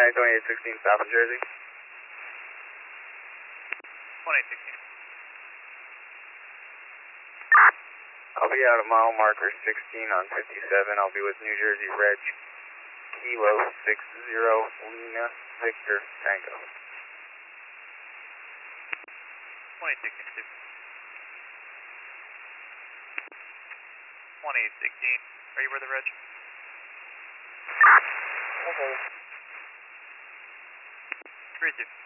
County 2816 South of Jersey. 2816. I'll be out at mile marker 16 on 57. I'll be with New Jersey Reg Kilo 60 Lima Victor Tango. 2816. 2816. Are you where the reg? Okay. 32.